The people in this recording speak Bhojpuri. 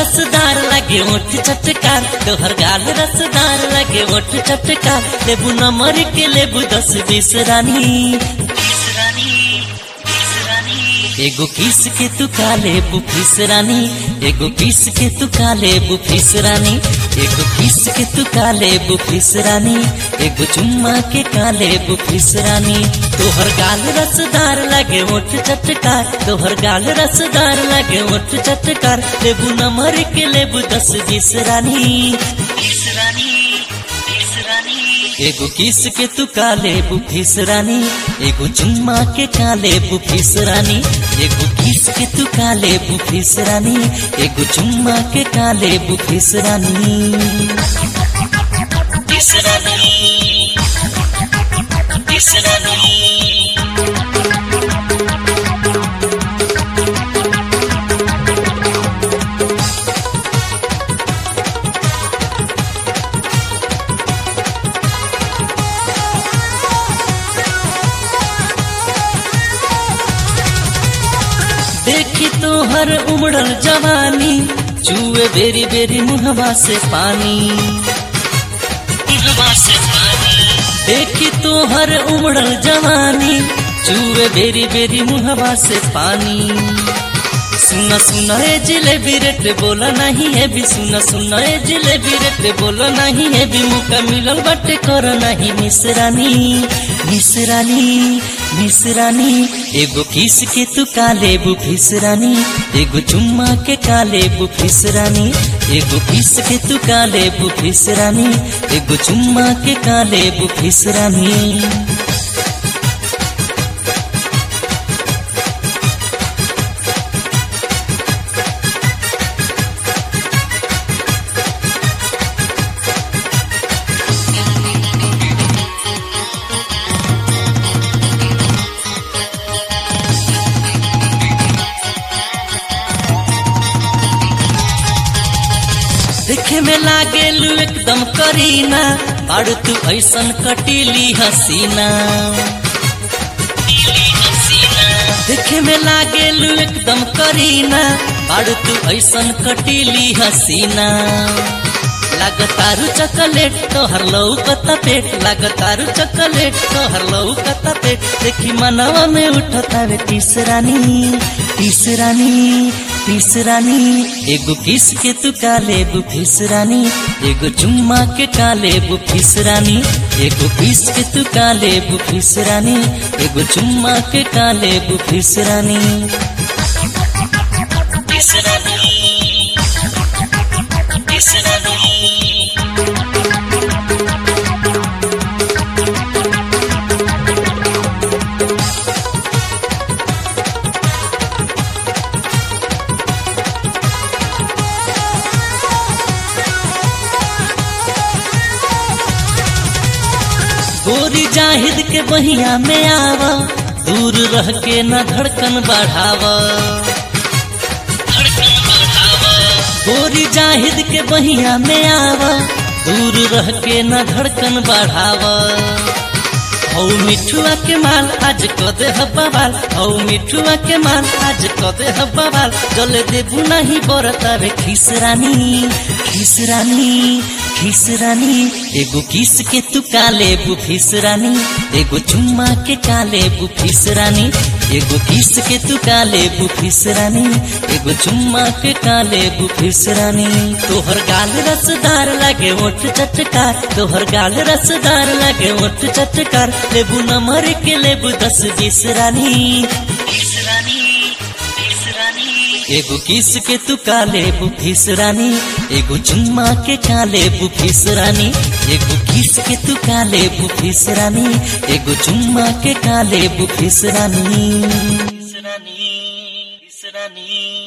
रसदार लगे ओठ चटकार, तोहर गाल रसदार लगे ओठ चटकार। लेबू नंबर के लेबू 10-20 रानी, एगो किस के तू काले बुफिस रानी, एगो किस के तू काले बुफिस रानी, एगो किस के तू काले बुफिस रानी, एगो चुम्मा के काले बुफिस रानी। तोहर गाल रसदार लगे ओठ चटकार, तोहर गाल रसदार लगे ओठ चटकार। लेबू नंबर के लेबू 10-20 रानी, एगो किस के तू काले बुफिस रानी, एगो चुम्मा के काले बुफिस रानी, एगो किस के तू काले बुफिस रानी, एगो चुम्मा के काले बुफिस रानी। बुफिस रानी, बुफिस रानी। देखी तोहर उमड़ल जवानी, चूहे बेरी बेरी मुहवा से पानी, मुहवा से पानी। देखी तोहर उमड़ल जवानी, चूहे बेरी बेरी मुहवा से पानी। सुना सुना ए जिलेबी रेट बोला नहीं है भी, सुना सुना ए जिलेबी रेट बोला नहीं है भी। मुका मिलल बटे कर नहीं मिसरानी, मिसरानी, मिसरानी। एगो किस के तू काले बुफिस रानी, एगो चुम्मा के काले बुफिस रानी, एगो किस के तू काले बुफिस रानी, एगो चुम्मा के काले बुफिस रानी। देखे में लागेलू एकदम करीना, बाड़ू तू ऐसन कटीली हसीना। देखे में लागेलू एकदम करीना, बाड़ू तू ऐसन कटीली हसीना। लागतारू चॉकलेट तोहर लौकता पेट, लागतारू चॉकलेट तोहर लौकता पेट। देखी मनवा में उठता वे टीस रानी, टीस रानी, टीस रानी। एगो किस के तू काले बुफिस रानी, एगो चुम्मा के काले बुफिस रानी, एगो किस के तू काले बुफिस रानी, एगो चुम्मा के काले बुफिस रानी। बुफिस रानी, बुफिस रानी। गोरी जाहिद के बहिया में आवा, दूर रह के न धड़कन बढ़ावा, धड़कन बढ़ावा। गोरी जाहिद के बहिया में आवा, दूर रह के न धड़कन बढ़ावा। हौ मिठुआ के माल आज कदे हब्बाल, हौ मिठुआ के माल आज कदे हब्बाल। जले देबू नहीं बरता रे खिस रानी, खिस रानी, खिस रानी। एगो किस के तू काले बुफिस रानी, एगो चुम्मा के काले बुफिस रानी, एगो किस के तू काले बुफिस रानी, एगो चुम्मा के काले बुफिस रानी। तोहर गाल रसदार लगे ओठ चटकार, तोहर गाल रसदार लगे ओठ चटकार। लेबू नंबर के लेबू 10-20 रानी, एगो किस के तू काले बुफिस रानी, एगो चुम्मा के काले बुफिस रानी, एगो किस के तू काले बुफिस रानी, एगो चुम्मा के काले बुफिस रानी।